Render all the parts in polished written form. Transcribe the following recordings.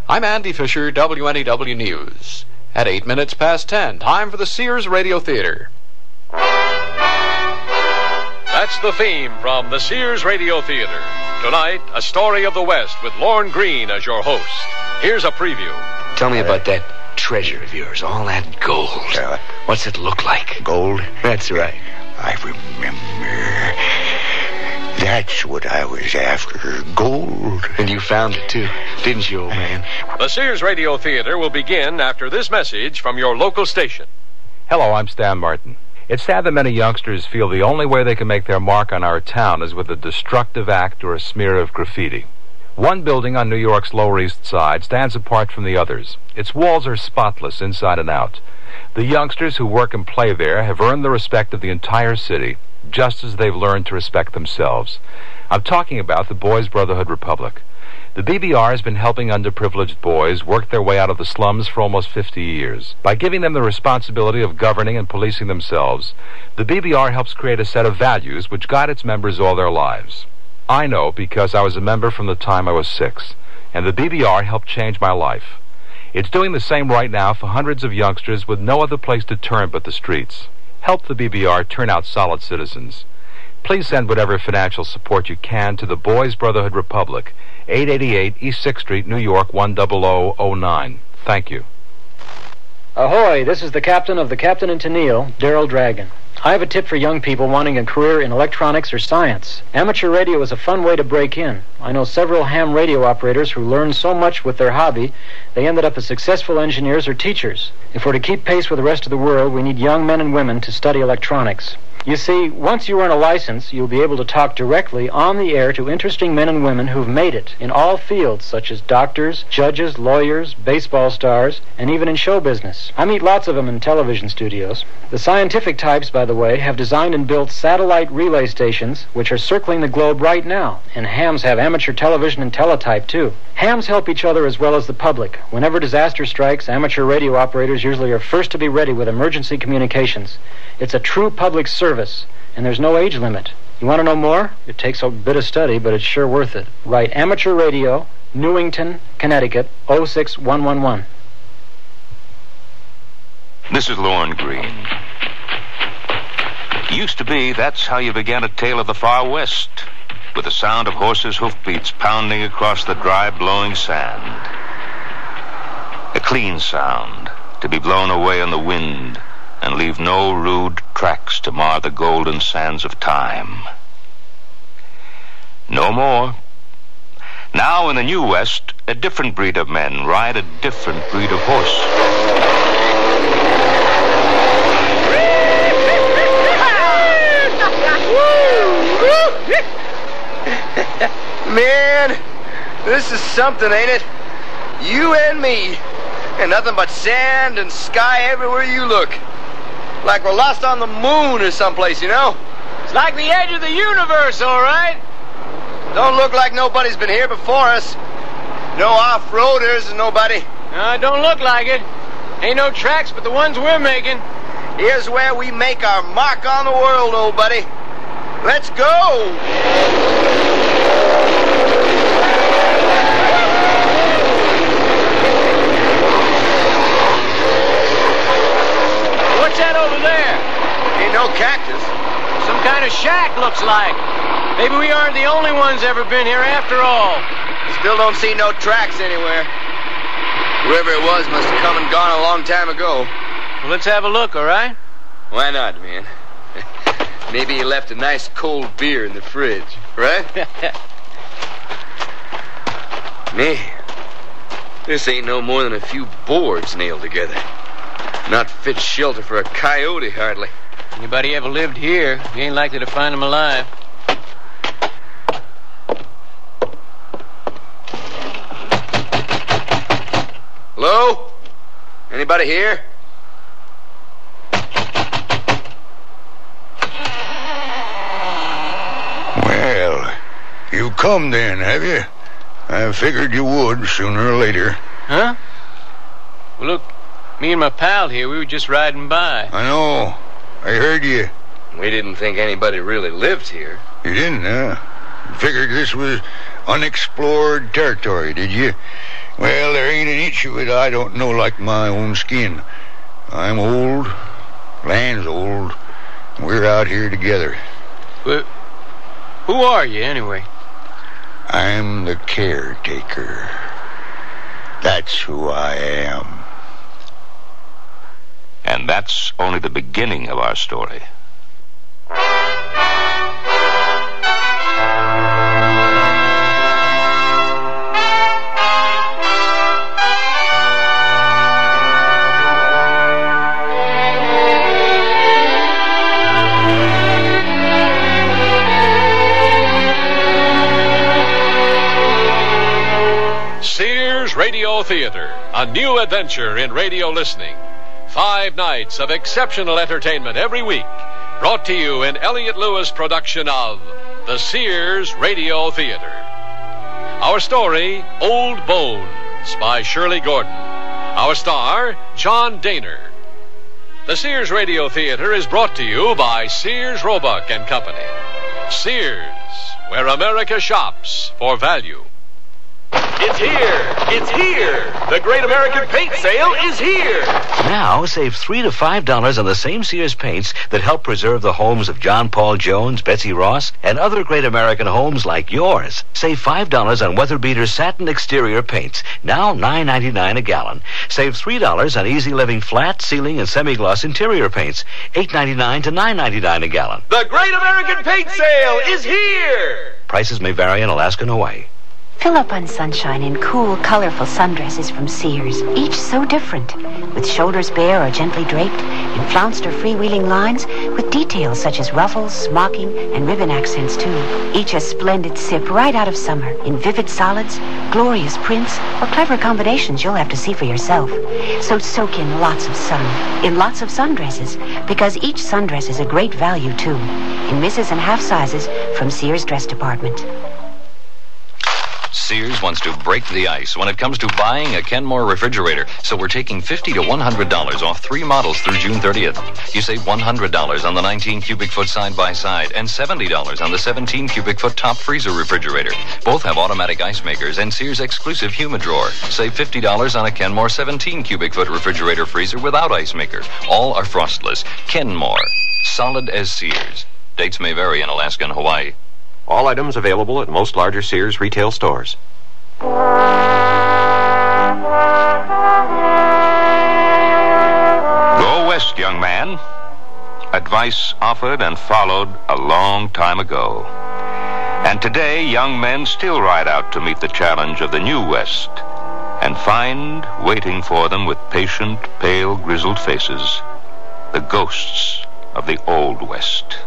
I'm Andy Fisher, WNEW News. At 8 minutes past 10, time for the Sears Radio Theater. That's the theme from the Sears Radio Theater. Tonight, a story of the West with Lorne Greene as your host. Here's a preview. Tell me about that treasure of yours, all that gold. What's it look like? Gold? That's right. I remember. That's what I was after, gold. And you found it, too, didn't you, old man? The Sears Radio Theater will begin after this message from your local station. Hello, I'm Stan Martin. It's sad that many youngsters feel the only way they can make their mark on our town is with a destructive act or a smear of graffiti. One building on New York's Lower East Side stands apart from the others. Its walls are spotless inside and out. The youngsters who work and play there have earned the respect of the entire city, just as they've learned to respect themselves. I'm talking about the Boys Brotherhood Republic. The BBR has been helping underprivileged boys work their way out of the slums for almost 50 years. By giving them the responsibility of governing and policing themselves, the BBR helps create a set of values which guide its members all their lives. I know because I was a member from the time I was 6, and the BBR helped change my life. It's doing the same right now for hundreds of youngsters with no other place to turn but the streets. Help the BBR turn out solid citizens. Please send whatever financial support you can to the Boys Brotherhood Republic, 888 East 6th Street, New York, 10009. Thank you. Ahoy, this is the captain of the Captain and Tennille, Daryl Dragon. I have a tip for young people wanting a career in electronics or science. Amateur radio is a fun way to break in. I know several ham radio operators who learned so much with their hobby, they ended up as successful engineers or teachers. If we're to keep pace with the rest of the world, we need young men and women to study electronics. You see, once you earn a license, you'll be able to talk directly on the air to interesting men and women who've made it in all fields, such as doctors, judges, lawyers, baseball stars, and even in show business. I meet lots of them in television studios. The scientific types, by the way, have designed and built satellite relay stations, which are circling the globe right now, and hams have amateur television and teletype, too. Hams help each other as well as the public. Whenever disaster strikes, amateur radio operators usually are first to be ready with emergency communications. It's a true public service, and there's no age limit. You want to know more? It takes a bit of study, but it's sure worth it. Write Amateur Radio, Newington, Connecticut, 06111. This is Lorne Greene. Used to be, that's how you began a tale of the far west, with the sound of horses' hoofbeats pounding across the dry, blowing sand. A clean sound, to be blown away on the wind and leave no rude tracks to mar the golden sands of time. No more. Now in the New West, a different breed of men ride a different breed of horse. Man, this is something, ain't it? You and me, and nothing but sand and sky everywhere you look. Like we're lost on the moon or someplace, you know? It's like the edge of the universe, all right? Don't look like nobody's been here before us. No off-roaders and nobody. Don't look like it. Ain't no tracks but the ones we're making. Here's where we make our mark on the world, old buddy. Let's go! What's that over there? Ain't no cactus. Some kind of shack, looks like. Maybe we aren't the only ones ever been here after all. Still don't see no tracks anywhere. Whoever it was must have come and gone a long time ago. Well, let's have a look, all right? Why not, man? Maybe he left a nice cold beer in the fridge, right? Man, this ain't no more than a few boards nailed together. Not fit shelter for a coyote, hardly. Anybody ever lived here, you ain't likely to find him alive. Hello? Anybody here? Well, you come then, have you? I figured you would sooner or later. Huh? Well, look, me and my pal here, we were just riding by. I know. I heard you. We didn't think anybody really lived here. You didn't, huh? Figured this was unexplored territory, did you? Well, there ain't an inch of it I don't know like my own skin. I'm old, Land's old, and we're out here together. But who are you, anyway? I'm the caretaker. That's who I am. And that's only the beginning of our story. Radio Theater, a new adventure in radio listening. 5 nights of exceptional entertainment every week, brought to you in Elliott Lewis production of the Sears Radio Theater. Our story, Old Bones, by Shirley Gordon. Our star, John Daner. The Sears Radio Theater is brought to you by Sears Roebuck and Company. Sears, where America shops for value. It's here! It's here! The Great American Paint Sale is here! Now, save $3 to $5 on the same Sears paints that help preserve the homes of John Paul Jones, Betsy Ross, and other great American homes like yours. Save $5 on Weatherbeater satin exterior paints, now $9.99 a gallon. Save $3 on Easy Living flat, ceiling, and semi-gloss interior paints, $8.99 to $9.99 a gallon. The Great American Paint Sale is here! Prices may vary in Alaska and Hawaii. Fill up on sunshine in cool, colorful sundresses from Sears, each so different, with shoulders bare or gently draped, in flounced or freewheeling lines, with details such as ruffles, smocking, and ribbon accents too. Each a splendid sip right out of summer, in vivid solids, glorious prints, or clever combinations you'll have to see for yourself. So soak in lots of sun, in lots of sundresses, because each sundress is a great value too, in misses and half sizes from Sears Dress Department. Sears wants to break the ice when it comes to buying a Kenmore refrigerator, so we're taking $50 to $100 off 3 models through June 30th. You save $100 on the 19 cubic foot side-by-side and $70 on the 17 cubic foot top freezer refrigerator. Both have automatic ice makers and Sears exclusive Humidrawer. Save $50 on a Kenmore 17 cubic foot refrigerator freezer without ice maker. All are frostless. Kenmore, solid as Sears. Dates may vary in Alaska and Hawaii. All items available at most larger Sears retail stores. Go west, young man. Advice offered and followed a long time ago. And today, young men still ride out to meet the challenge of the new West and find, waiting for them with patient, pale, grizzled faces, the ghosts of the Old West.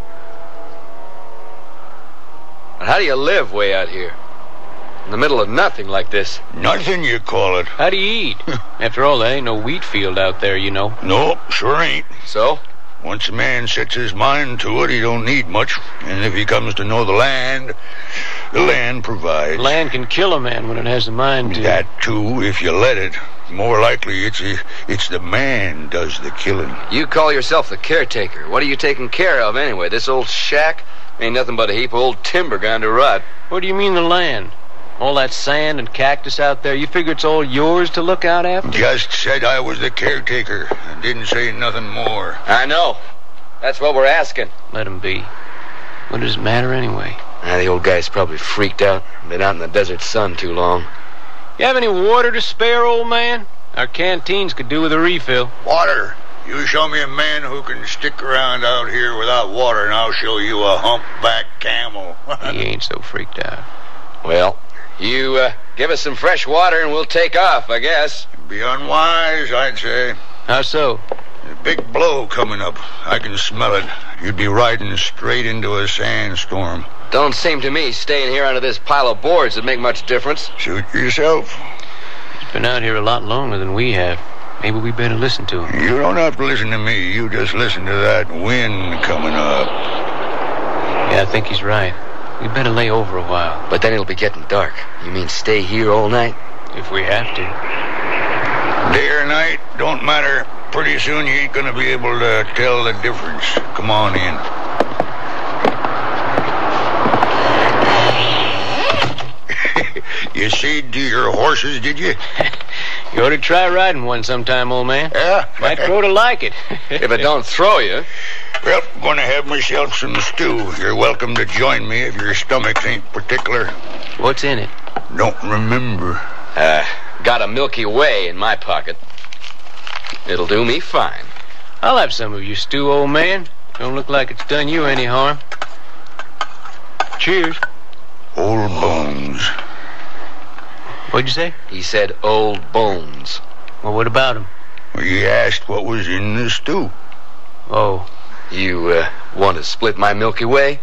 How do you live way out here? In the middle of nothing like this. Nothing, you call it. How do you eat? After all, there ain't no wheat field out there, you know. Nope, sure ain't. So? Once a man sets his mind to it, he don't need much. And if he comes to know the land provides. Land can kill a man when it has the mind to. That, too, if you let it. More likely, it's the man does the killing. You call yourself the caretaker. What are you taking care of, anyway? This old shack? Ain't nothing but a heap of old timber gone to rot. What do you mean the land? All that sand and cactus out there, you figure it's all yours to look out after? Just said I was the caretaker. And didn't say nothing more. I know. That's what we're asking. Let him be. What does it matter anyway? The old guy's probably freaked out. Been out in the desert sun too long. You have any water to spare, old man? Our canteens could do with a refill. Water? You show me a man who can stick around out here without water, and I'll show you a humpback camel. He ain't so freaked out. Well, you give us some fresh water and we'll take off, I guess. It'd be unwise, I'd say. How so? A big blow coming up. I can smell it. You'd be riding straight into a sandstorm. Don't seem to me staying here under this pile of boards would make much difference. Suit yourself. He's been out here a lot longer than we have. Maybe we better listen to him. You don't have to listen to me. You just listen to that wind coming up. Yeah, I think he's right. We better lay over a while. But then it'll be getting dark. You mean stay here all night? If we have to. Day or night, don't matter. Pretty soon you ain't gonna be able to tell the difference. Come on in. You seed to your horses, did you? You ought to try riding one sometime, old man. Yeah? Might grow to like it. If it don't throw you. Well, I'm going to have myself some stew. You're welcome to join me if your stomachs ain't particular. What's in it? Don't remember. Got a Milky Way in my pocket. It'll do me fine. I'll have some of your stew, old man. Don't look like it's done you any harm. Cheers. Old bones. What'd you say? He said old bones. Well, what about him? Well, you asked what was in the stew. Oh. You, want to split my Milky Way?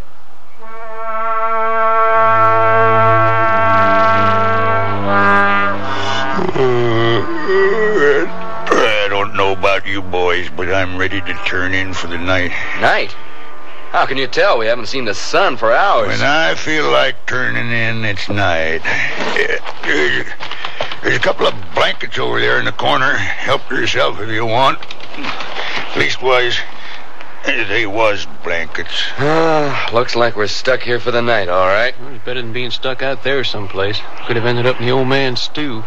I don't know about you boys, but I'm ready to turn in for the night. Night? How can you tell? We haven't seen the sun for hours. When I feel like turning in, it's night. There's a couple of blankets over there in the corner. Help yourself if you want. Leastwise, they was blankets. Looks like we're stuck here for the night, all right. Well, it's better than being stuck out there someplace. Could have ended up in the old man's stew.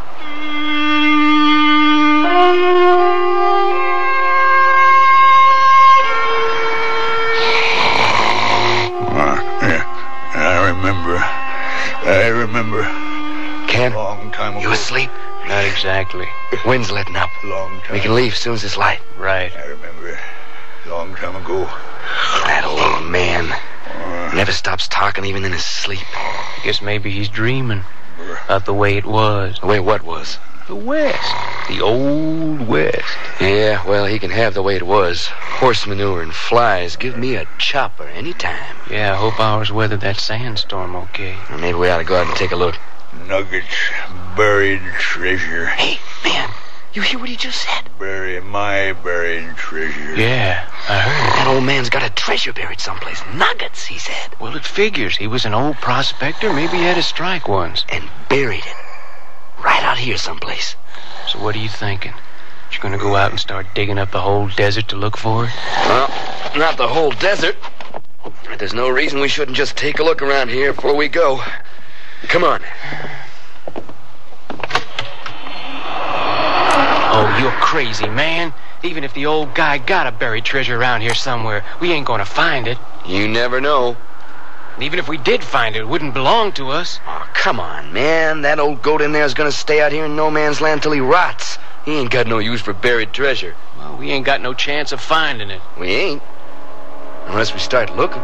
I remember. Ken? A long time ago. You asleep? Not exactly. Wind's letting up. Long time. We can leave as soon as it's light. Right. I remember. A long time ago. That old man. Never stops talking even in his sleep. I guess maybe he's dreaming about the way it was. The way what was? The West. The old West. Yeah, well, he can have the way it was. Horse manure and flies. Give me a chopper anytime. Yeah, I hope ours weathered that sandstorm okay. Or maybe we ought to go out and take a look. Nuggets, buried treasure. Hey, man, you hear what he just said? Bury my buried treasure. Yeah, I heard it. That old man's got a treasure buried someplace. Nuggets, he said. Well, it figures. He was an old prospector. Maybe he had to strike once. And buried it. Right out here someplace. So what are you thinking? You gonna go out and start digging up the whole desert to look for it? Well, not the whole desert. There's no reason we shouldn't just take a look around here before we go. Come on. Oh, you're crazy, man. Even if the old guy got a buried treasure around here somewhere, we ain't gonna find it. You never know. And even if we did find it, it wouldn't belong to us. Oh, come on, man. That old goat in there is gonna stay out here in no man's land till he rots. He ain't got no use for buried treasure. Well, we ain't got no chance of finding it. We ain't. Unless we start looking.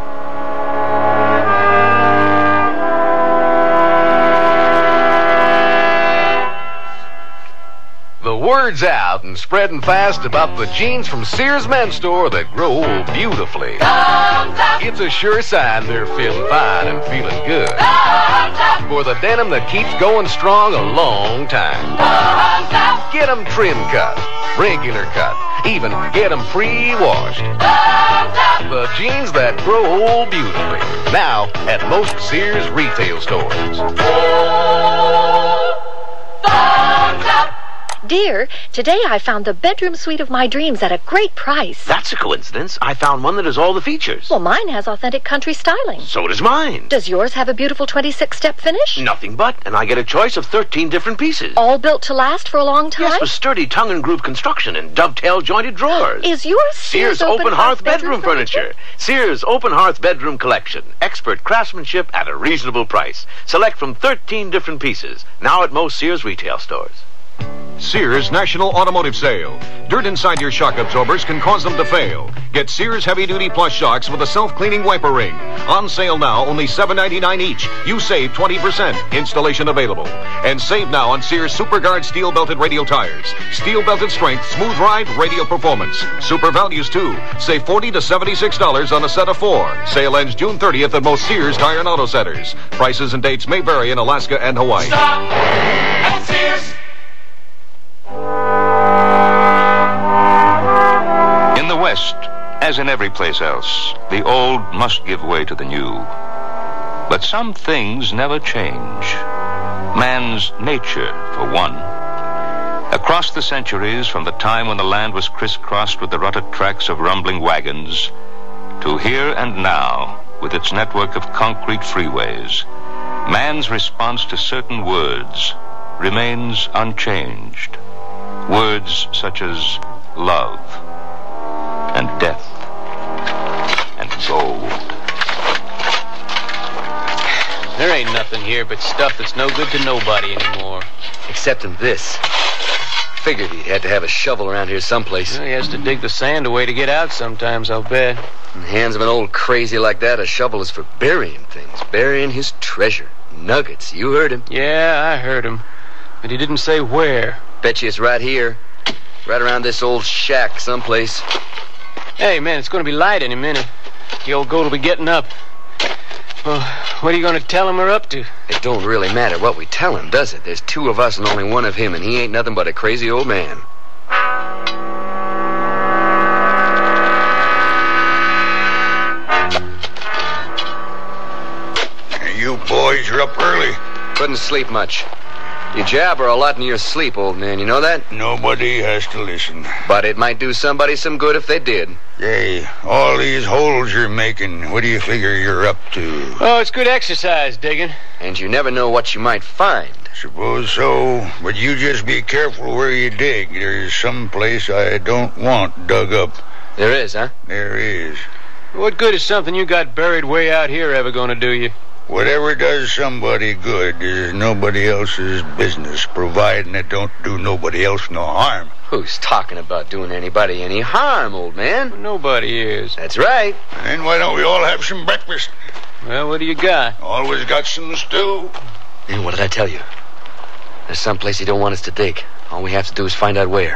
The word's out and spreading fast about the jeans from Sears Men's Store that grow beautifully. It's a sure sign they're feeling fine and feeling good. For the denim that keeps going strong a long time. Get them trim cut, regular cut, even get them pre-washed. The jeans that grow old beautifully. Now at most Sears retail stores. Dear, today I found the bedroom suite of my dreams at a great price. That's a coincidence. I found one that has all the features. Well, mine has authentic country styling. So does mine. Does yours have a beautiful 26-step finish? Nothing but, and I get a choice of 13 different pieces. All built to last for a long time? Yes, with sturdy tongue and groove construction and dovetail jointed drawers. Is yours Sears Open Hearth Bedroom Furniture? Sears Open Hearth Bedroom Collection. Expert craftsmanship at a reasonable price. Select from 13 different pieces. Now at most Sears retail stores. Sears National Automotive Sale. Dirt inside your shock absorbers can cause them to fail. Get Sears heavy-duty plus shocks with a self-cleaning wiper ring. On sale now, only $7.99 each. You save 20%. Installation available. And save now on Sears SuperGuard steel-belted radial tires. Steel-belted strength, smooth ride, radial performance. Super values too. Save $40 to $76 on a set of 4. Sale ends June 30th at most Sears Tire and Auto Centers. Prices and dates may vary in Alaska and Hawaii. Stop at Sears. In the West, as in every place else, the old must give way to the new. But some things never change. Man's nature, for one. Across the centuries, from the time when the land was crisscrossed with the rutted tracks of rumbling wagons, to here and now, with its network of concrete freeways, Man's response to certain words remains unchanged. Words such as love and death and gold. There ain't nothing here but stuff that's no good to nobody anymore. Except in this. Figured he had to have a shovel around here someplace. Well, he has to dig the sand away to get out sometimes, I'll bet. In the hands of an old crazy like that, a shovel is for burying things. Burying his treasure. Nuggets. You heard him. Yeah, I heard him. But he didn't say where. Bet you it's right here. Right around this old shack someplace. Hey, man, it's going to be light any minute. The old goat will be getting up. Well, what are you going to tell him we're up to? It don't really matter what we tell him, does it? There's two of us and only one of him, and he ain't nothing but a crazy old man. You boys are up early. Couldn't sleep much. You jabber a lot in your sleep, old man. You know that? Nobody has to listen. But it might do somebody some good if they did. Hey, all these holes you're making, what do you figure you're up to? Oh, it's good exercise, digging. And you never know what you might find. Suppose so, but you just be careful where you dig. There's some place I don't want dug up. There is, huh? There is. What good is something you got buried way out here ever going to do you? Whatever does somebody good is nobody else's business, providing it don't do nobody else no harm. Who's talking about doing anybody any harm, old man? Well, nobody is. That's right. And then why don't we all have some breakfast? Well, what do you got? Always got some stew. And what did I tell you? There's some place he don't want us to dig. All we have to do is find out where.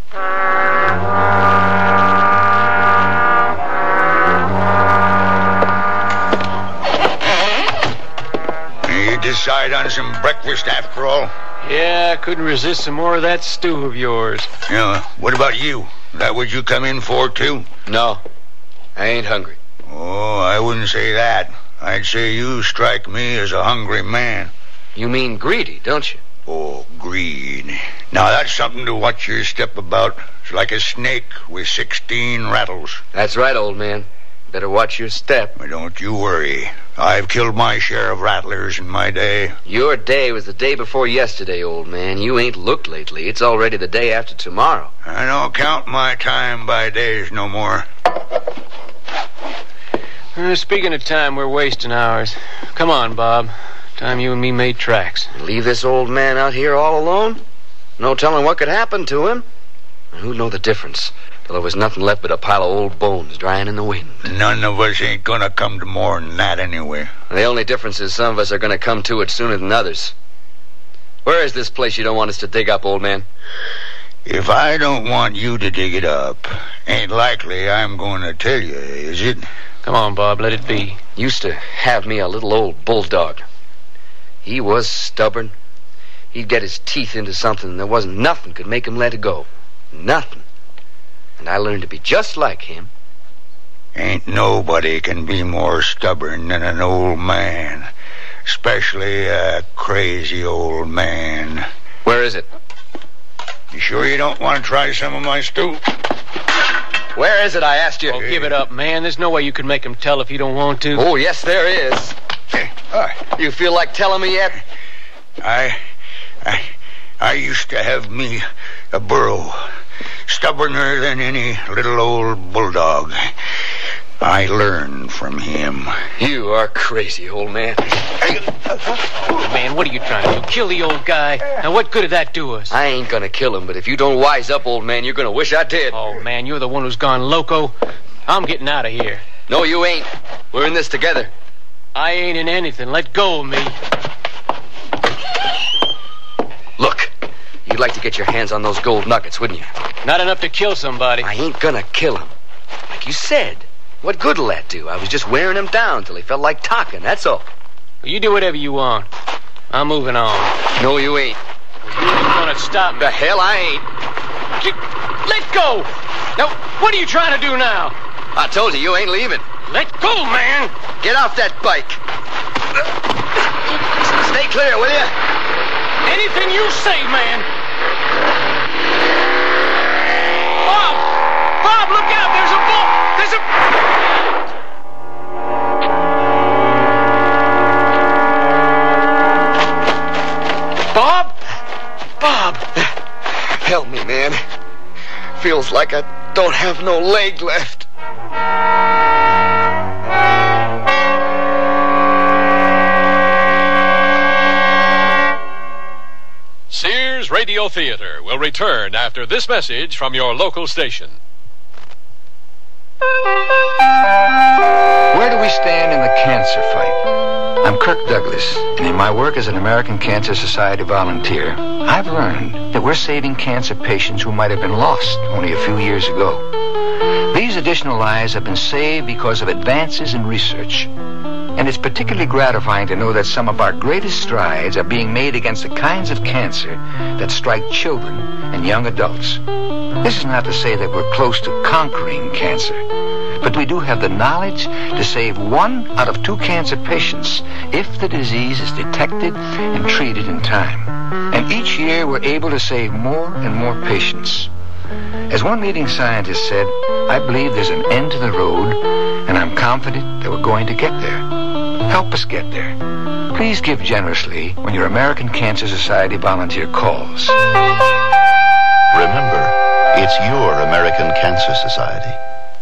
You decide on some breakfast after all? Yeah, I couldn't resist some more of that stew of yours. Yeah, what about you? That what you come in for, too? No, I ain't hungry. Oh, I wouldn't say that. I'd say you strike me as a hungry man. You mean greedy, don't you? Oh, greed. Now, that's something to watch your step about. It's like a snake with 16 rattles. That's right, old man. Better watch your step. Don't you worry. I've killed my share of rattlers in my day. Your day was the day before yesterday, old man. You ain't looked lately. It's already the day after tomorrow. I don't count my time by days no more. Speaking of time, we're wasting ours. Come on, Bob. Time you and me made tracks. Leave this old man out here all alone? No telling what could happen to him. And who'd know the difference? Till there was nothing left but a pile of old bones drying in the wind. None of us ain't gonna come to more than that anyway. The only difference is some of us are gonna come to it sooner than others. Where is this place you don't want us to dig up, old man? If I don't want you to dig it up, ain't likely I'm gonna tell you, is it? Come on, Bob, let it be. Used to have me a little old bulldog. He was stubborn. He'd get his teeth into something and there wasn't nothing could make him let it go. Nothing. And I learned to be just like him. Ain't nobody can be more stubborn than an old man. Especially a crazy old man. Where is it? You sure you don't want to try some of my stew? Where is it, I asked you? Oh, give it up, man. There's no way you can make him tell if you don't want to. Oh, yes, there is. You feel like telling me yet? I used to have me a burro. Stubborner than any little old bulldog. I learned from him. You are crazy, old man. Oh, man, what are you trying to do? Kill the old guy? Now, what good did that do us? I ain't gonna kill him, but if you don't wise up, old man, you're gonna wish I did. Oh, man, you're the one who's gone loco. I'm getting out of here. No, you ain't. We're in this together. I ain't in anything. Let go of me. Look, you'd like to get your hands on those gold nuggets, wouldn't you? Not enough to kill somebody. I ain't gonna kill him. Like you said. What good'll that do? I was just wearing him down till he felt like talking, that's all. You do whatever you want. I'm moving on. No, you ain't. You ain't gonna stop me. The hell I ain't. Let go! Now, what are you trying to do now? I told you, you ain't leaving. Let go, man! Get off that bike. Stay clear, will you? Anything you say, man. Bob! Bob, look out! There's a bull! There's a... Help me, man. Feels like I don't have no leg left. Sears Radio Theater will return after this message from your local station. Where do we stand in the cancer fight? I'm Kirk Douglas, and in my work as an American Cancer Society volunteer, I've learned that we're saving cancer patients who might have been lost only a few years ago. These additional lives have been saved because of advances in research. And it's particularly gratifying to know that some of our greatest strides are being made against the kinds of cancer that strike children and young adults. This is not to say that we're close to conquering cancer, but we do have the knowledge to save 1 out of 2 cancer patients if the disease is detected and treated in time. And each year we're able to save more and more patients. As one leading scientist said, I believe there's an end to the road, and I'm confident that we're going to get there. Help us get there. Please give generously when your American Cancer Society volunteer calls. Remember, it's your American Cancer Society.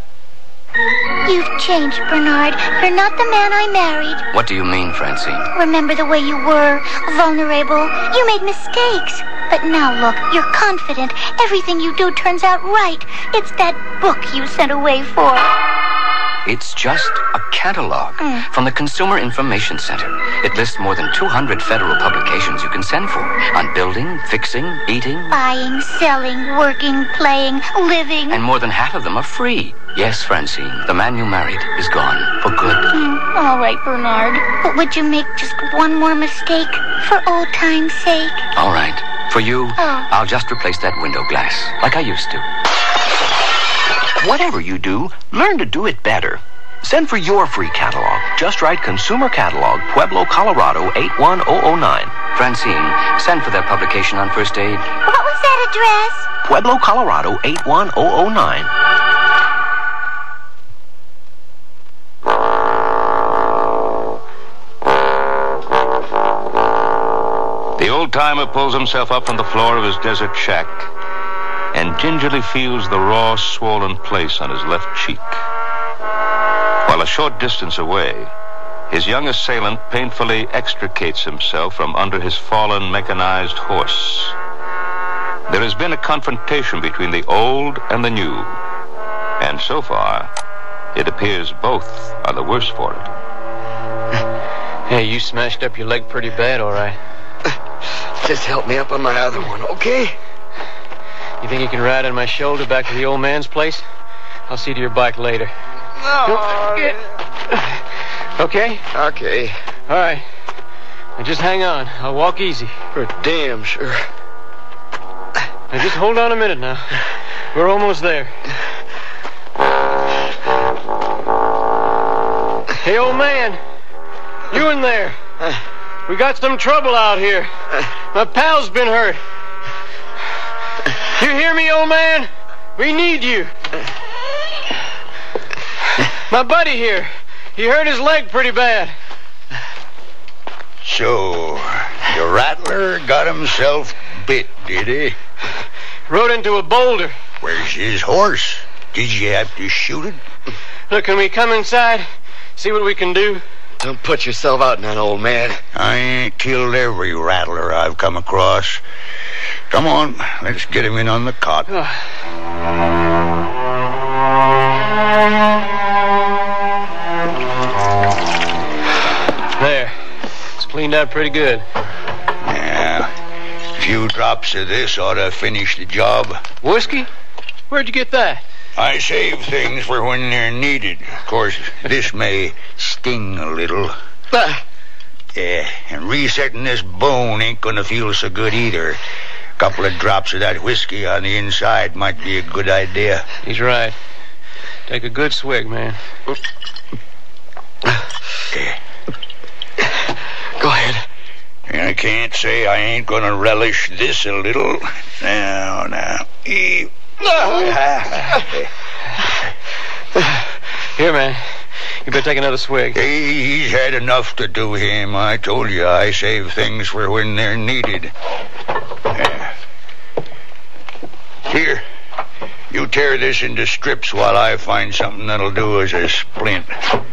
You've changed, Bernard. You're not the man I married. What do you mean, Francine? Remember the way you were, vulnerable. You made mistakes. But now look, you're confident. Everything you do turns out right. It's that book you sent away for. It's just a catalog from the Consumer Information Center. It lists more than 200 federal publications you can send for on building, fixing, eating. Buying, selling, working, playing, living. And more than half of them are free. Yes, Francine, the man you married is gone for good. All right, Bernard. But would you make just one more mistake for old time's sake? All right. For you, I'll just replace that window glass like I used to. Whatever you do, learn to do it better. Send for your free catalog. Just write Consumer Catalog, Pueblo, Colorado, 81009. Francine, send for that publication on first aid. What was that address? Pueblo, Colorado, 81009. The old-timer pulls himself up from the floor of his desert shack and gingerly feels the raw, swollen place on his left cheek. While a short distance away, his young assailant painfully extricates himself from under his fallen mechanized horse. There has been a confrontation between the old and the new, and so far, it appears both are the worse for it. Hey, you smashed up your leg pretty bad, all right. Just help me up on my other one, okay? You think you can ride on my shoulder back to the old man's place? I'll see to your bike later. No. Okay? Okay. All right. Now just hang on. I'll walk easy. For damn sure. Now just hold on a minute now. We're almost there. Hey, old man. You in there? We got some trouble out here. My pal's been hurt. You hear me, old man? We need you. My buddy here, he hurt his leg pretty bad. So, the rattler got himself bit, did he? Rode into a boulder. Where's his horse? Did you have to shoot it? Look, can we come inside? See what we can do? Don't put yourself out now, old man. I ain't killed every rattler I've come across. Come on, let's get him in on the cot. There. It's cleaned out pretty good. Yeah. A few drops of this ought to finish the job. Whiskey? Where'd you get that? I save things for when they're needed. Of course, this may sting a little. Yeah, and resetting this bone ain't gonna feel so good either. A couple of drops of that whiskey on the inside might be a good idea. He's right. Take a good swig, man. Yeah. Go ahead. I can't say I ain't gonna relish this a little. Now. Here, man. You better take another swig. He's had enough to do him. I told you I save things for when they're needed. Here, you tear this into strips while I find something that'll do as a splint.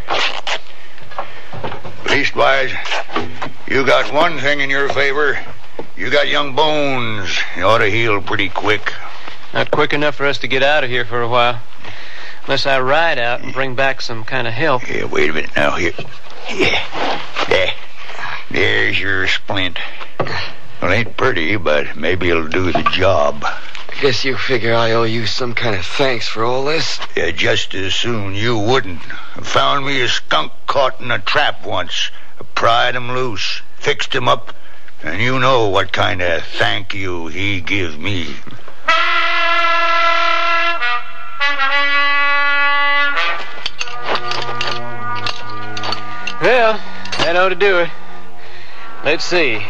Leastwise, you got one thing in your favor. You got young bones. You ought to heal pretty quick. Not quick enough for us to get out of here for a while. Unless I ride out and bring back some kind of help. Yeah, wait a minute now. Here. Yeah. There. There's your splint. Well, ain't pretty, but maybe it'll do the job. Guess you figure I owe you some kind of thanks for all this? Yeah, just as soon you wouldn't. I found me a skunk caught in a trap once. I pried him loose, fixed him up, and you know what kind of thank you he give me. Well, that ought to do it. Let's see.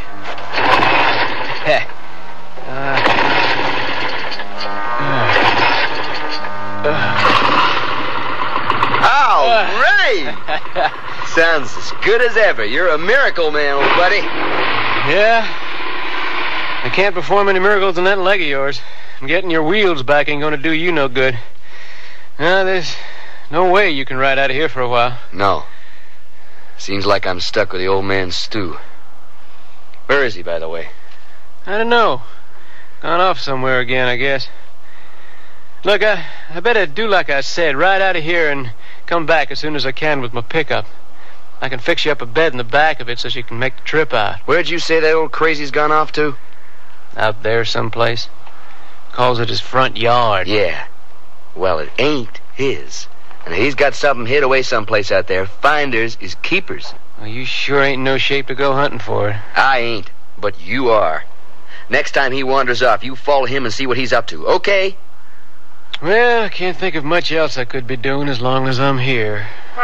All right! Sounds as good as ever. You're a miracle man, old buddy. Yeah. I can't perform any miracles in that leg of yours. Getting your wheels back ain't gonna do you no good. No, there's no way you can ride out of here for a while. No. Seems like I'm stuck with the old man Stu. Where is he, by the way? I don't know. Gone off somewhere again, I guess. Look, I better do like I said. Ride out of here and come back as soon as I can with my pickup. I can fix you up a bed in the back of it so you can make the trip out. Where'd you say that old crazy's gone off to? Out there someplace. Calls it his front yard. Yeah. Well, it ain't his. And he's got something hid away someplace out there. Finders is keepers. Well, you sure ain't in no shape to go hunting for it. I ain't, but you are. Next time he wanders off, you follow him and see what he's up to, okay? Well, I can't think of much else I could be doing as long as I'm here.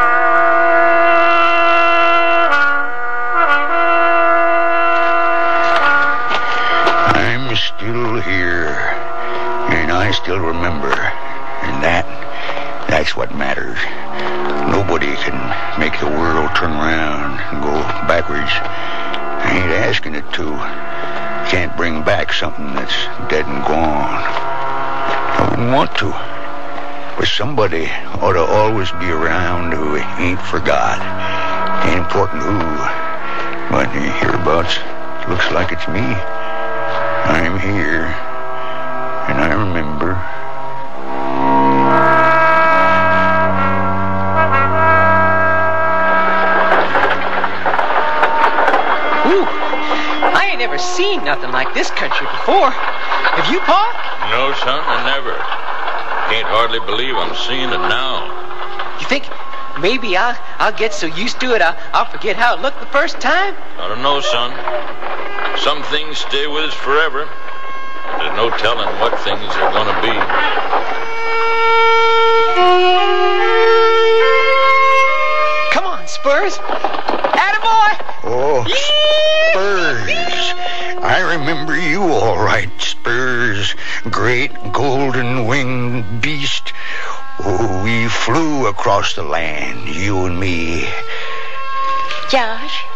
I'm still here, and I still remember, and that's what matters. Nobody can make the world turn around and go backwards. I ain't asking it to. Can't bring back something that's dead and gone. I wouldn't want to. But somebody ought to always be around who ain't forgot. Ain't important who. But hereabouts, looks like it's me. I'm here, and I remember. Ooh, I ain't never seen nothing like this country before. Have you, Pa? No, son, I never. Can't hardly believe I'm seeing it now. You think maybe I'll get so used to it I'll forget how it looked the first time? I don't know, son. Some things stay with us forever. There's no telling what things are going to be. Come on, Spurs. Attaboy! Oh, Spurs. I remember you all right, Spurs. Great golden-winged beast. Oh, we flew across the land, you and me. Josh.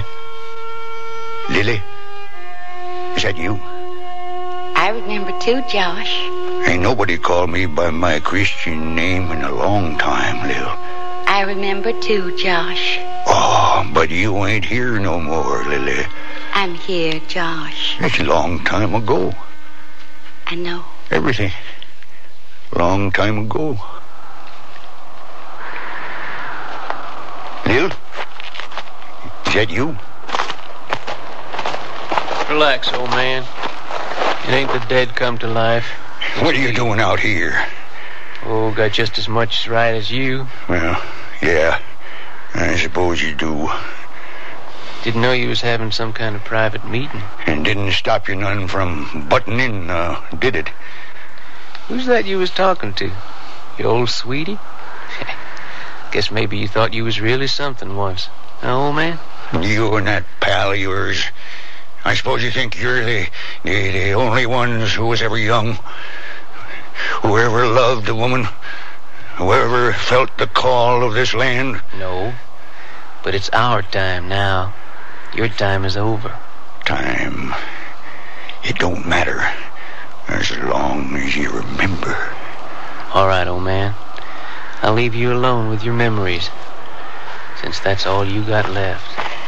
Lily, is that you? I remember too, Josh. Ain't nobody called me by my Christian name in a long time, Lil. I remember too, Josh. Oh, but you ain't here no more, Lily. I'm here, Josh. It's a long time ago. I know. Everything. Long time ago. Lil? Is that you? Relax, old man. It ain't the dead come to life. What are you doing out here? Oh, got just as much right as you. Well, yeah. I suppose you do. Didn't know you was having some kind of private meeting. And didn't stop you none from butting in, did it? Who's that you was talking to? Your old sweetie? Guess maybe you thought you was really something once. Huh, old man? You and that pal of yours. I suppose you think you're the only ones who was ever young. Who ever loved a woman. Who ever felt the call of this land. No. But it's our time now. Your time is over. Time. It don't matter. As long as you remember. All right, old man. I'll leave you alone with your memories, since that's all you got left.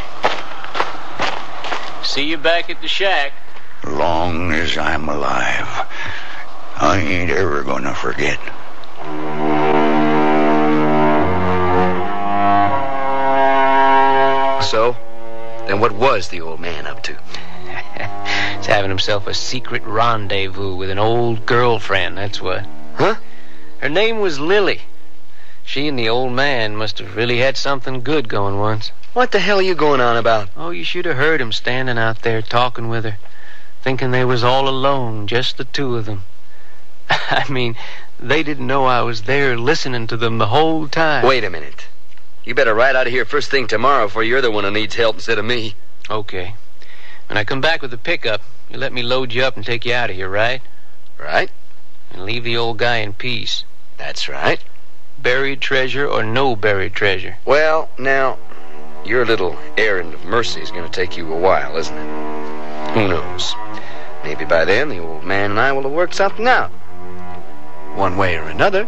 See you back at the shack. Long as I'm alive, I ain't ever gonna forget. So, then what was the old man up to? He's having himself a secret rendezvous with an old girlfriend, that's what. Huh? Her name was Lily. She and the old man must have really had something good going once. What the hell are you going on about? Oh, you should have heard him standing out there talking with her, thinking they was all alone, just the two of them. I mean, they didn't know I was there listening to them the whole time. Wait a minute. You better ride out of here first thing tomorrow, for you're the one who needs help instead of me. Okay. When I come back with the pickup, you let me load you up and take you out of here, right? Right. And leave the old guy in peace. That's right. Buried treasure or no buried treasure? Well, now, your little errand of mercy is going to take you a while, isn't it? Who knows? Maybe by then the old man and I will have worked something out. One way or another.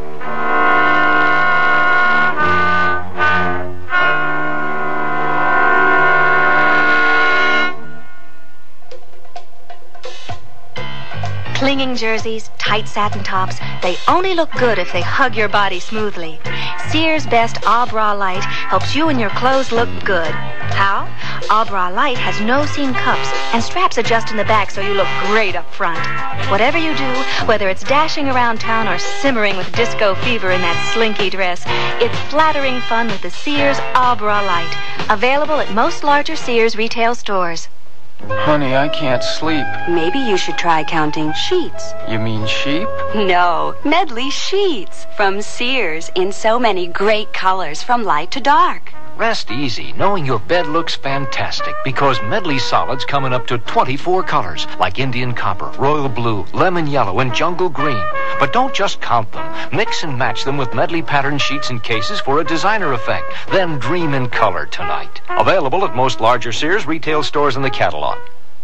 Clinging jerseys, tight satin tops, they only look good if they hug your body smoothly. Sears Best Abra Light helps you and your clothes look good. How? Abra Light has no seam cups, and straps adjust in the back so you look great up front. Whatever you do, whether it's dashing around town or simmering with disco fever in that slinky dress, it's flattering fun with the Sears Abra Light. Available at most larger Sears retail stores. Honey, I can't sleep. Maybe you should try counting sheets. You mean sheep? No, Medley sheets from Sears in so many great colors from light to dark. Rest easy knowing your bed looks fantastic because Medley solids come in up to 24 colors like Indian copper, royal blue, lemon yellow, and jungle green. But don't just count them. Mix and match them with Medley pattern sheets and cases for a designer effect. Then dream in color tonight. Available at most larger Sears retail stores in the catalog.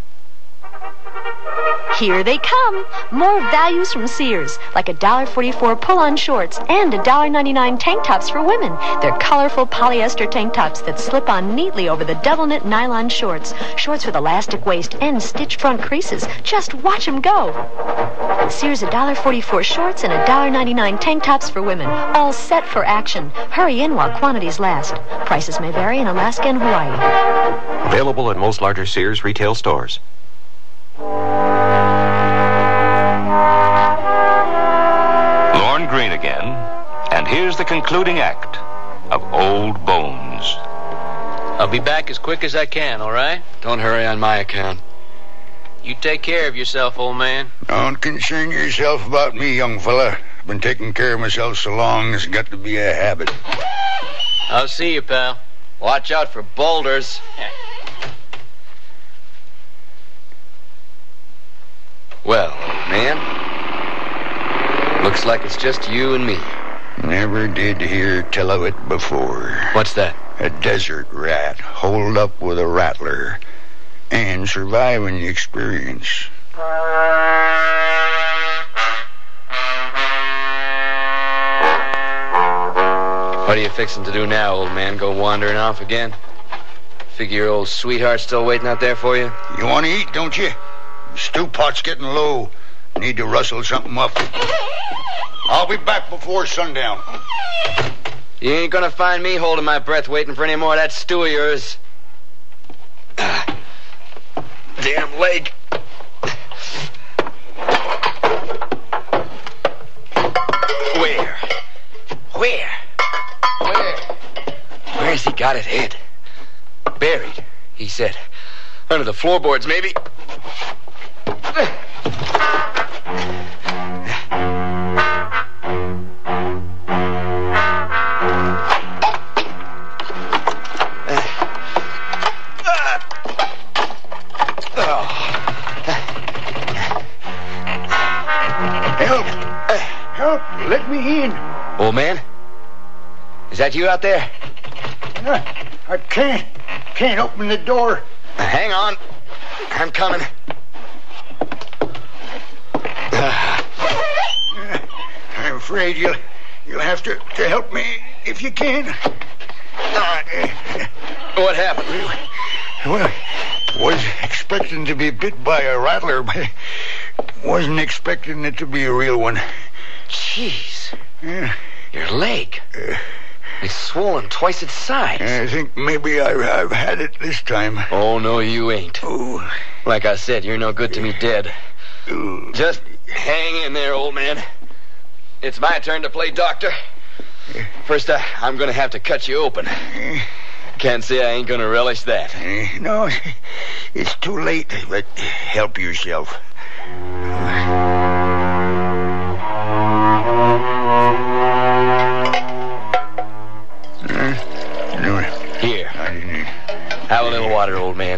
Here they come. More values from Sears, like $1.44 pull-on shorts and $1.99 tank tops for women. They're colorful polyester tank tops that slip on neatly over the double knit nylon shorts. Shorts with elastic waist and stitched front creases. Just watch them go. Sears $1.44 shorts and $1.99 tank tops for women. All set for action. Hurry in while quantities last. Prices may vary in Alaska and Hawaii. Available at most larger Sears retail stores. Lorne Greene again, and here's the concluding act of Old Bones. I'll be back as quick as I can, all right? Don't hurry on my account. You take care of yourself, old man. Don't concern yourself about me, young fella. I've been taking care of myself so long, it's got to be a habit. I'll see you, pal. Watch out for boulders. Well, old man, looks like it's just you and me. Never did hear tell of it before. What's that? A desert rat holed up with a rattler and surviving the experience. What are you fixing to do now, old man? Go wandering off again? Figure your old sweetheart's still waiting out there for you? You want to eat, don't you? Stew pot's getting low. Need to rustle something up. I'll be back before sundown. You ain't gonna find me holding my breath waiting for any more of that stew of yours. Damn leg. Where? Where's he got it hid? Buried, he said. Under the floorboards, maybe. Help! Let me in. Old man? Is that you out there? I can't open the door. Hang on. I'm coming. afraid you'll have to help me if you can. What happened? Well, was expecting to be bit by a rattler, but wasn't expecting it to be a real one. Jeez. Yeah. Your leg. It's swollen twice its size. I think maybe I've had it this time. Oh, no, you ain't. Oh. Like I said, you're no good to me dead. Just hang in there, old man. It's my turn to play doctor. First, I'm going to have to cut you open. Can't say I ain't going to relish that. No, it's too late, but help yourself. Here. Have a little water, old man.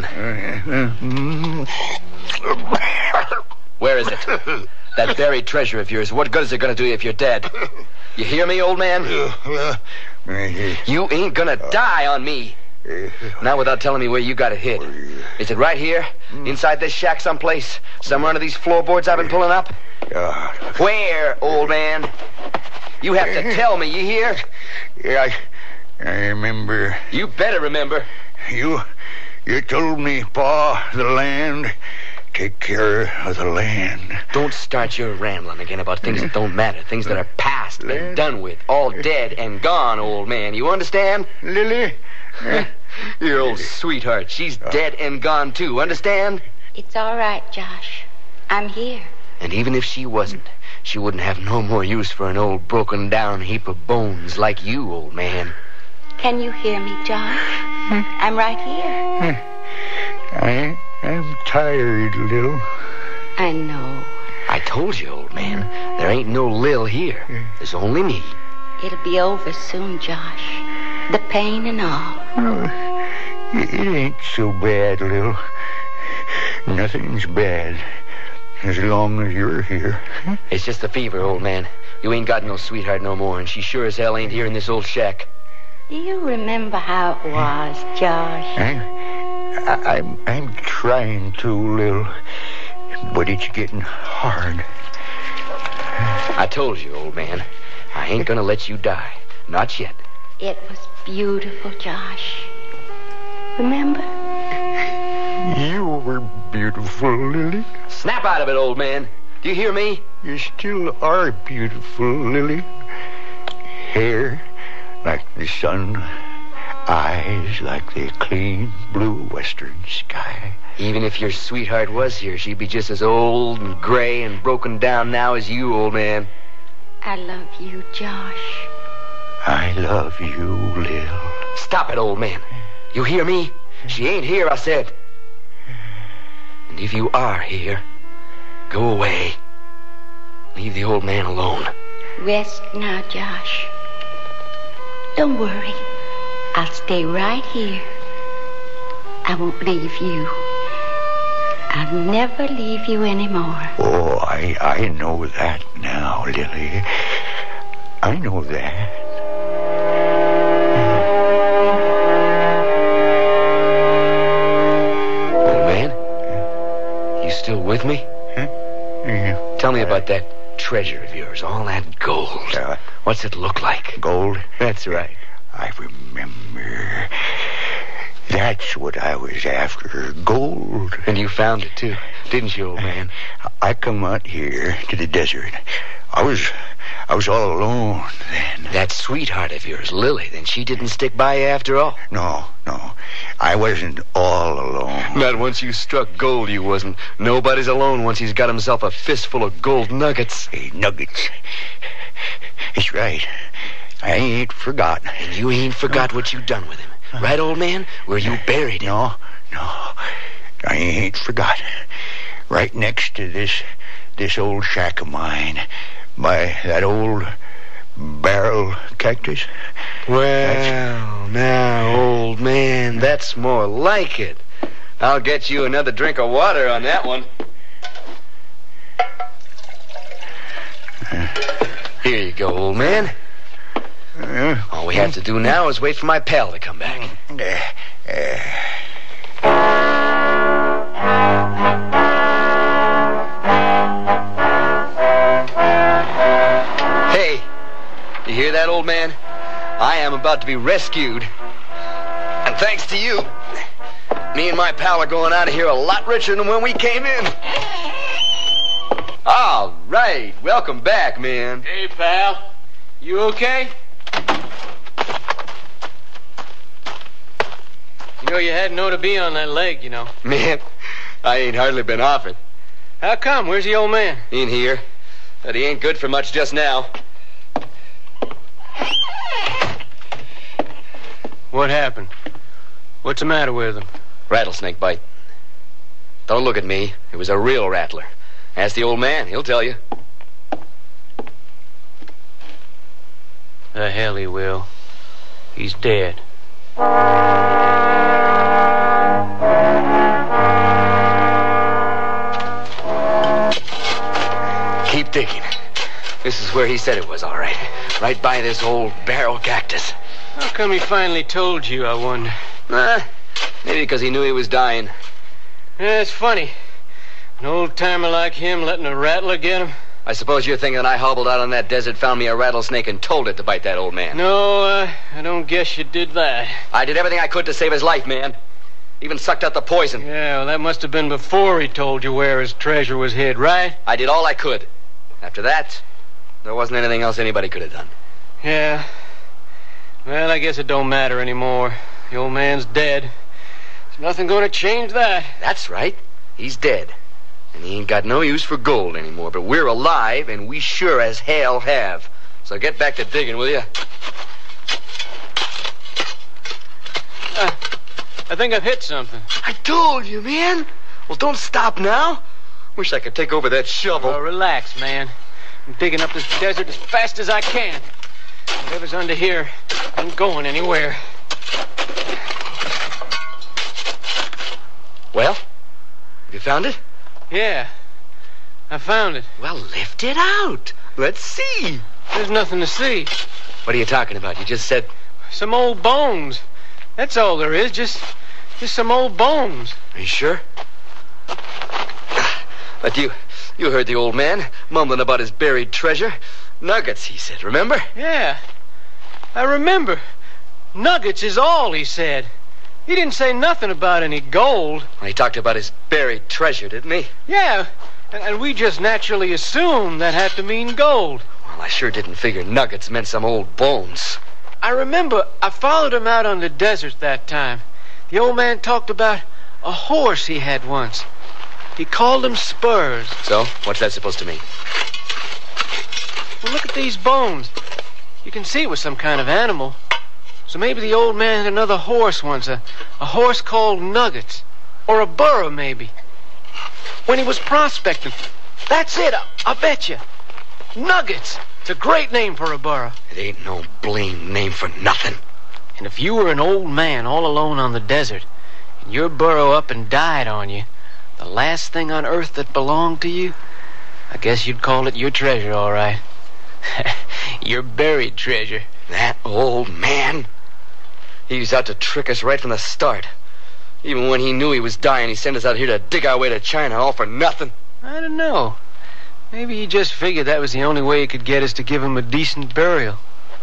Where is it? That buried treasure of yours. What good is it going to do you if you're dead? You hear me, old man? You ain't going to die on me. Not without telling me where you got it hid. Is it right here? Inside this shack someplace? Somewhere under these floorboards I've been pulling up? Where, old man? You have to tell me, you hear? Yeah, I remember. You better remember. You told me, Pa, the land. Take care of the land. Don't start your rambling again about things that don't matter. Things that are past and done with. All dead and gone, old man. You understand? Lily? Your old sweetheart. She's dead and gone, too. Understand? It's all right, Josh. I'm here. And even if she wasn't, she wouldn't have no more use for an old broken-down heap of bones like you, old man. Can you hear me, Josh? I'm right here. I'm tired, Lil. I know. I told you, old man. There ain't no Lil here. There's only me. It'll be over soon, Josh. The pain and all. It ain't so bad, Lil. Nothing's bad. As long as you're here. It's just the fever, old man. You ain't got no sweetheart no more, and she sure as hell ain't here in this old shack. Do you remember how it was, Josh? I'm trying to, Lil. But it's getting hard. I told you, old man. I ain't gonna let you die. Not yet. It was beautiful, Josh. Remember? You were beautiful, Lily. Snap out of it, old man. Do you hear me? You still are beautiful, Lily. Hair like the sun. Eyes like the clean blue western sky. Even if your sweetheart was here, she'd be just as old and gray and broken down now as you, old man. I love you, Josh. I love you, Lil. Stop it, old man. You hear me? She ain't here, I said. And if you are here, go away. Leave the old man alone. Rest now, Josh. Don't worry. I'll stay right here. I won't leave you. I'll never leave you anymore. Oh, I know that now, Lily. I know that. Old man? You still with me? Huh? Yeah. Tell me about that treasure of yours, all that gold. What's it look like? Gold? That's right. I remember. That's what I was after, gold. And you found it, too, didn't you, old man? I come out here to the desert. I was all alone then. That sweetheart of yours, Lily, then she didn't stick by you after all? No. I wasn't all alone. Not once you struck gold, you wasn't. Nobody's alone once he's got himself a fistful of gold nuggets. Hey, nuggets. That's right. I ain't forgot. And you ain't forgot what you done with him. Right, old man? Where you buried him. No. I ain't forgot. Right next to this old shack of mine. By that old barrel cactus. Well, now, old man, that's more like it. I'll get you another drink of water on that one. Here you go, old man. All we have to do now is wait for my pal to come back. Hey, that, old man? I am about to be rescued. And thanks to you, me and my pal are going out of here a lot richer than when we came in. All right. Welcome back, man. Hey, pal. You okay? You know, you hadn't ought to be on that leg, you know. Man, I ain't hardly been off it. How come? Where's the old man? In here. But he ain't good for much just now. What happened? What's the matter with him? Rattlesnake bite. Don't look at me. It was a real rattler. Ask the old man. He'll tell you. The hell he will. He's dead. Keep digging. This is where he said it was, all right. Right by this old barrel cactus. How come he finally told you, I wonder? Maybe because he knew he was dying. Yeah, it's funny. An old-timer like him letting a rattler get him. I suppose you're thinking that I hobbled out on that desert, found me a rattlesnake, and told it to bite that old man. No, I don't guess you did that. I did everything I could to save his life, man. Even sucked out the poison. Yeah, well, that must have been before he told you where his treasure was hid, right? I did all I could. After that, there wasn't anything else anybody could have done. Yeah. Well, I guess it don't matter anymore. The old man's dead. There's nothing going to change that. That's right. He's dead. And he ain't got no use for gold anymore. But we're alive, and we sure as hell have. So get back to digging, will you? I think I've hit something. I told you, man. Well, don't stop now. Wish I could take over that shovel. Oh, relax, man. I'm digging up this desert as fast as I can. Whatever's under here ain't going anywhere. Well, have you found it? Yeah, I found it. Well, lift it out. Let's see. There's nothing to see. What are you talking about? You just said... Some old bones. That's all there is, just some old bones. Are you sure? But you heard the old man mumbling about his buried treasure. Nuggets, he said, remember? Yeah, I remember. Nuggets is all he said. He didn't say nothing about any gold. Well, he talked about his buried treasure, didn't he? Yeah, and we just naturally assumed that had to mean gold. Well, I sure didn't figure nuggets meant some old bones. I remember I followed him out on the desert that time. The old man talked about a horse he had once. He called them Spurs. So, what's that supposed to mean? Well, look at these bones. You can see it was some kind of animal. So maybe the old man had another horse once, a horse called Nuggets. Or a burro, maybe. When he was prospecting. That's it, I bet you. Nuggets. It's a great name for a burro. It ain't no blame name for nothing. And if you were an old man all alone on the desert, and your burro up and died on you, the last thing on earth that belonged to you, I guess you'd call it your treasure, all right. Your buried treasure. That old man? He was out to trick us right from the start. Even when he knew he was dying, he sent us out here to dig our way to China, all for nothing. I don't know. Maybe he just figured that was the only way he could get us to give him a decent burial.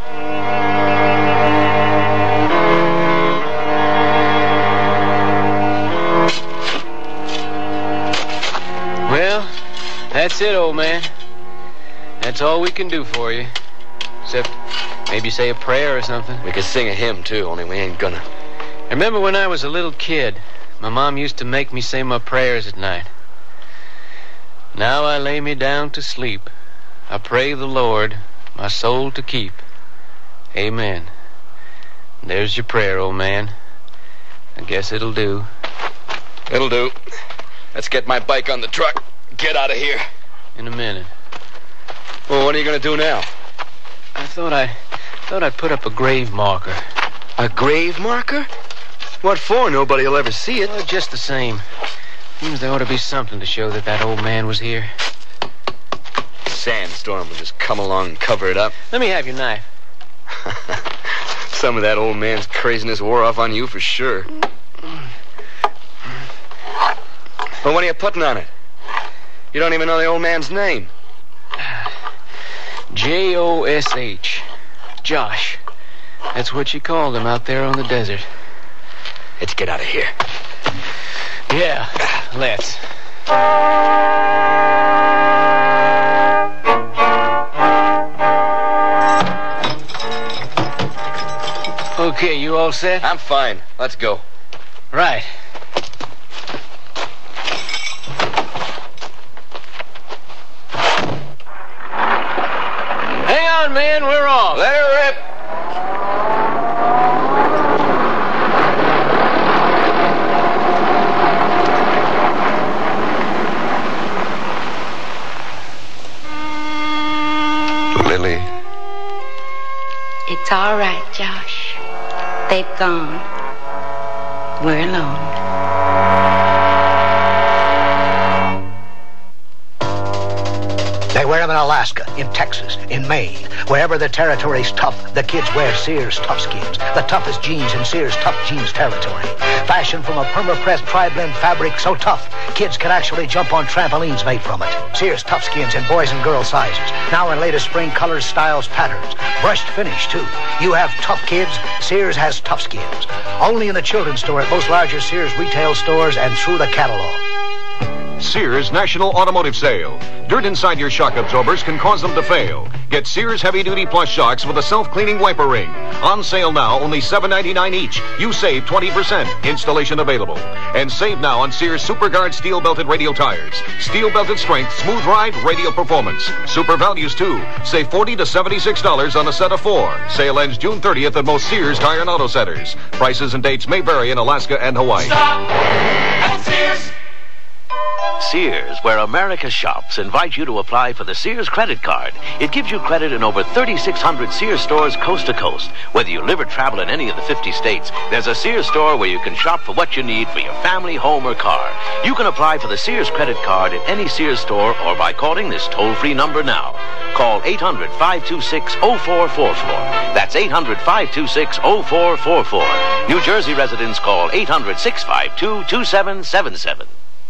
Well, that's it, old man. That's all we can do for you. Except maybe say a prayer or something. We could sing a hymn, too, only we ain't gonna. I remember when I was a little kid, my mom used to make me say my prayers at night. Now I lay me down to sleep. I pray the Lord my soul to keep. Amen. There's your prayer, old man. I guess it'll do. It'll do. Let's get my bike on the truck. Get out of here. In a minute. Well, what are you going to do now? I thought I'd put up a grave marker. A grave marker? What for? Nobody will ever see it. Well, just the same. Seems there ought to be something to show that old man was here. Sandstorm will just come along and cover it up. Let me have your knife. Some of that old man's craziness wore off on you for sure. Well, what are you putting on it? You don't even know the old man's name. Josh. Josh. That's what you called him out there on the desert. Let's get out of here. Yeah, let's. Okay, you all set? I'm fine. Let's go. Right. Hang on, man. We're off. Let her rip. Lily. It's all right, Josh. They've gone. We're alone. They wear them in Alaska, in Texas, in Maine. Wherever the territory's tough, the kids wear Sears Tough Skins. The toughest jeans in Sears Tough Jeans territory. Fashioned from a perma-pressed tri-blend fabric so tough, kids can actually jump on trampolines made from it. Sears Tough Skins in boys and girl sizes. Now in latest spring colors, styles, patterns. Brushed finish, too. You have tough kids, Sears has Tough Skins. Only in the children's store at most larger Sears retail stores and through the catalog. Sears National Automotive Sale. Dirt inside your shock absorbers can cause them to fail. Get Sears Heavy Duty Plus shocks with a self-cleaning wiper ring. On sale now, only $7.99 each. You save 20%. Installation available. And save now on Sears Super Guard steel belted radial tires. Steel belted strength, smooth ride, radial performance. Super values too. Save $40 to $76 on a set of 4. Sale ends June 30th at most Sears Tire and Auto Centers. Prices and dates may vary in Alaska and Hawaii. Stop at Sears. Sears, where America shops, invite you to apply for the Sears credit card. It gives you credit in over 3,600 Sears stores coast to coast. Whether you live or travel in any of the 50 states, there's a Sears store where you can shop for what you need for your family, home, or car. You can apply for the Sears credit card at any Sears store or by calling this toll-free number now. Call 800-526-0444. That's 800-526-0444. New Jersey residents call 800-652-2777.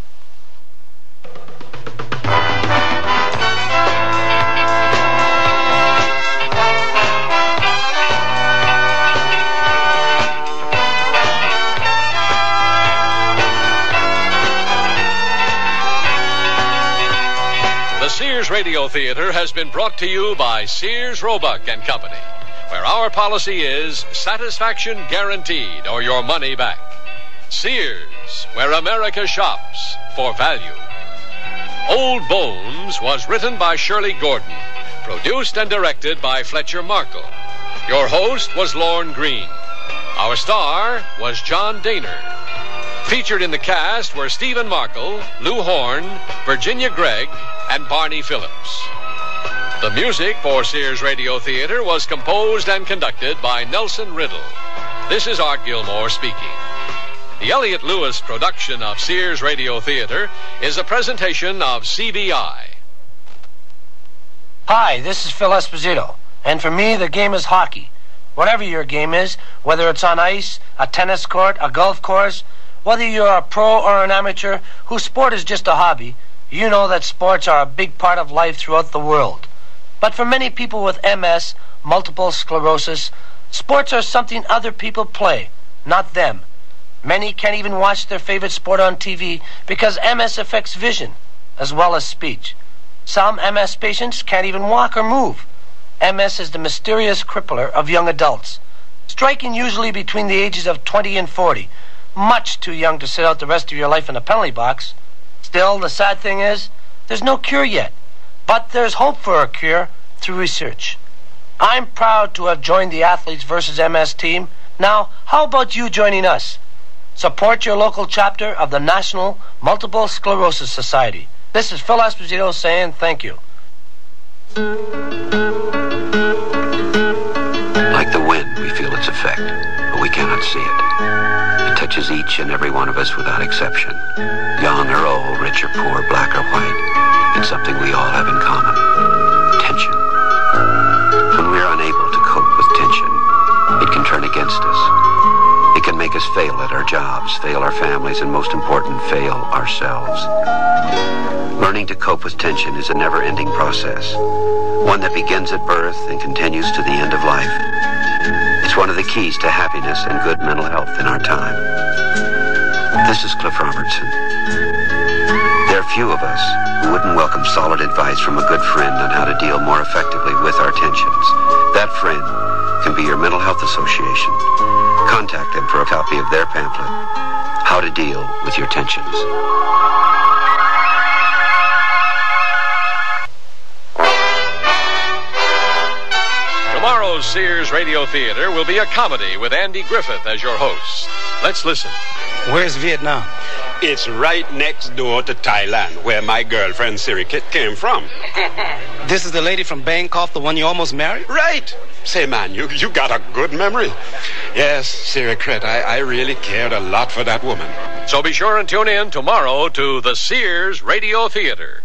The Sears Radio Theater has been brought to you by Sears Roebuck and Company, where our policy is satisfaction guaranteed or your money back. Sears, where America shops for value. Old Bones was written by Shirley Gordon, produced and directed by Fletcher Markle. Your host was Lorne Green. Our star was John Daner. Featured in the cast were Stephen Markle, Lou Horn, Virginia Gregg, and Barney Phillips. The music for Sears Radio Theater was composed and conducted by Nelson Riddle. This is Art Gilmore speaking. The Elliott Lewis production of Sears Radio Theater is a presentation of CBI. Hi, this is Phil Esposito, and for me the game is hockey. Whatever your game is, whether it's on ice, a tennis court, a golf course, whether you're a pro or an amateur whose sport is just a hobby, you know that sports are a big part of life throughout the world. But for many people with MS, multiple sclerosis, sports are something other people play, not them. Many can't even watch their favorite sport on TV because MS affects vision as well as speech. Some MS patients can't even walk or move. MS is the mysterious crippler of young adults, striking usually between the ages of 20 and 40, much too young to sit out the rest of your life in a penalty box. Still, the sad thing is, there's no cure yet, but there's hope for a cure through research. I'm proud to have joined the Athletes vs. MS team. Now, how about you joining us? Support your local chapter of the National Multiple Sclerosis Society. This is Phil Esposito saying thank you. Like the wind, we feel its effect, but we cannot see it. It touches each and every one of us without exception. Young or old, rich or poor, black or white. It's something we all have in common. Tension. When we're unable to cope with tension, it can turn against us. It can make us fail at our jobs, us, fail our families, and most important, fail ourselves. Learning to cope with tension is a never-ending process, one that begins at birth and continues to the end of life. It's one of the keys to happiness and good mental health in our time. This is Cliff Robertson. There are few of us who wouldn't welcome solid advice from a good friend on how to deal more effectively with our tensions. That friend can be your mental health association. Contact them for a copy of their pamphlet, How to Deal with Your Tensions. Tomorrow's Sears Radio Theater will be a comedy with Andy Griffith as your host. Let's listen. Where's Vietnam? It's right next door to Thailand, where my girlfriend Siri Kit came from. This is the lady from Bangkok, the one you almost married? Right. Say, man, you got a good memory. Yes, Siri Kit, I really cared a lot for that woman. So be sure and tune in tomorrow to the Sears Radio Theater.